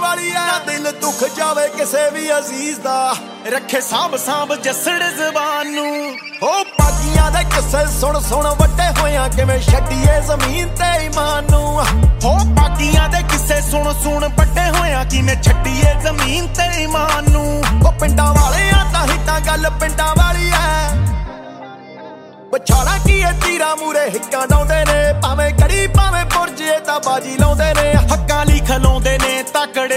ਵਾਲੀ ਐ ਨਾ ਦਿਲ ਦੁੱਖ ਜਾਵੇ ਕਿਸੇ ਵੀ ਅਜ਼ੀਜ਼ ਦਾ ਰੱਖੇ ਸਾਂਭ ਸਾਂਭ ਜਸੜ ਜ਼ਬਾਨ ਨੂੰ ਹੋ ਬਾਕੀਆਂ ਦੇ ਕਿੱਸੇ ਸੁਣ ਸੁਣ ਵੱਡੇ ਹੋਇਆਂ ਕਿਵੇਂ ਛੱਡੀਏ ਜ਼ਮੀਨ ਤੇ ਈਮਾਨ ਨੂੰ ਹੋ ਬਾਕੀਆਂ ਦੇ ਕਿੱਸੇ ਸੁਣ ਸੁਣ ਵੱਡੇ ਹੋਇਆਂ ਕਿਵੇਂ ਛੱਡੀਏ ਜ਼ਮੀਨ ਤੇ ਈਮਾਨ ਨੂੰ ਉਹ ਪਿੰਡਾਂ ਵਾਲਿਆਂ ਤਾਂ ਹੀ ਤਾਂ ਗੱਲ ਪਿੰਡਾਂ ਵਾਲੀ ਐ ਵਿਛਾੜਾ ਕੀ ਐ ਤੀਰਾਂ ਮੂਰੇ ਹਿੱਕਾਂ ਡਾਉਂਦੇ ਨੇ ਭਾਵੇਂ ਗੜੀ ਭਾਵੇਂ ਪੁਰਜੇ ਤਾਂ ਬਾਜੀ ਲਾਉਂਦੇ ਨੇ ਹੱਕਾਂ ਲਈ ਖਲੋਂਦੇ ਨੇ ਤਕੜੇ